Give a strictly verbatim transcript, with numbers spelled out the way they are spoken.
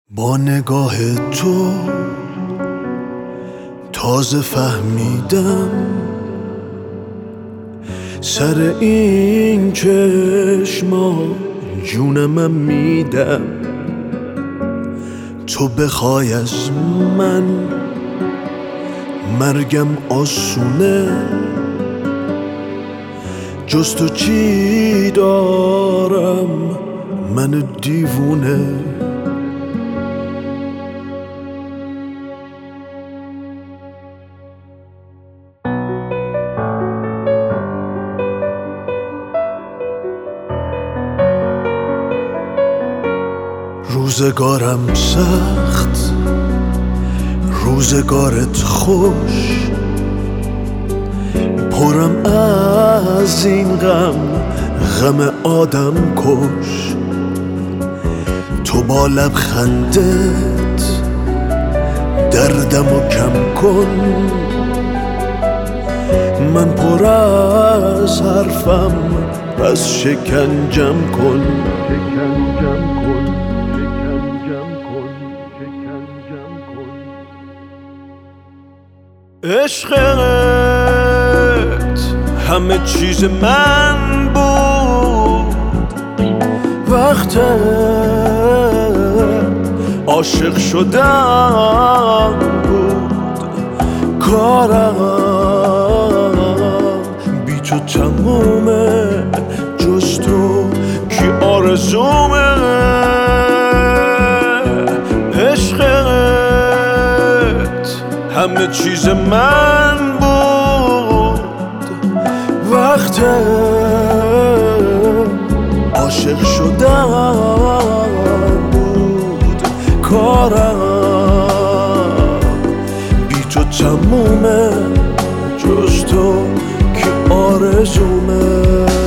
با نگاه تو تازه فهمیدم سر این چشما جونم میدم. تو بخوای از من مرگم آسونه، جز تو چی دارم من دیوونه. روزگارم سخت، روزگارت خوش، پرم از این غم، غم آدم کش. تو با لبخندت دردمو کم کن، من پر از حرفم پس شکنجم کن. شکنجم کن عشقت همه چیز من بود، وقت عاشق شدن بود. کارم بی تو تمومه، جز تو کی آرزومه. همه چیز من بود، وقت عاشق شدن بود. کارم بی تو تمومه، جز تو که آرزومه.